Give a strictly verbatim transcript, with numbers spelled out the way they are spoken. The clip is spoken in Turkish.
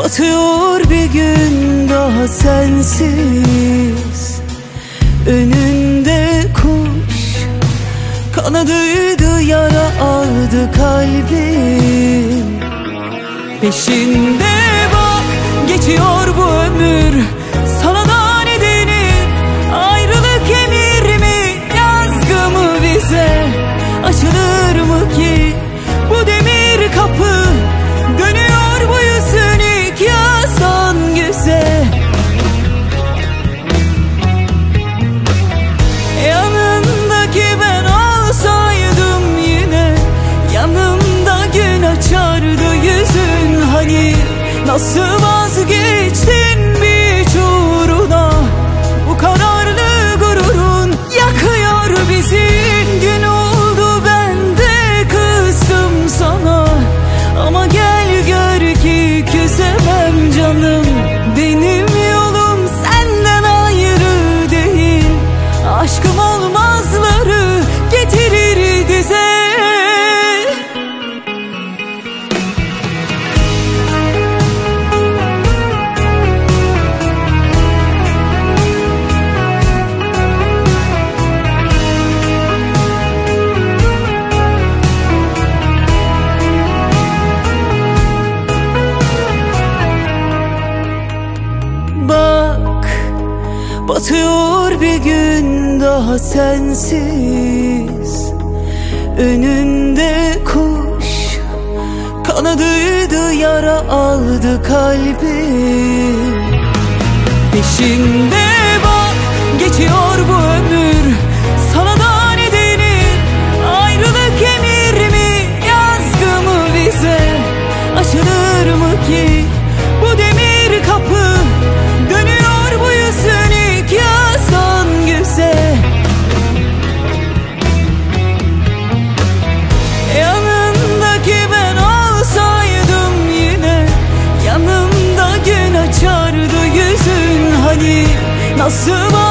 Batıyor bir gün daha sensiz. Önünde kuş kanadıydı, yara aldı kalbim. Peşinde bak, geçiyor bu ömür. Sana da ne denir? Ayrılık emir mi, yazgı mı bize? Açılır mı ki bu demir kapı? Dönüyor bu yüzün ilk yazdan güze. Yanındaki ben olsaydım yine yanımda gün açardı yüzün. Hani nasıl vazgeçtin bir hiç uğruna? Bu kararlı gururun yakıyor bizi. Gün oldu ben de kızdım sana, ama gel gör ki küsemem canım. Benim yolum senden ayrı değil. Aşkım olmazları getirir dize. Bak, batıyor bir gün daha sensiz. Önünde kuş kanadıydı, yara aldı kalbim. Peşinde bak, geçiyor bu ömür. Sana da ne denir? Ayrılık emir mi, yazgı mı bize? Açılır mı ki bu demir kapı? Dönüyor bu yüzün ilk yazdan güze. Yanındaki ben olsaydım yine yanımda gün açardı yüzün. Hani nasıl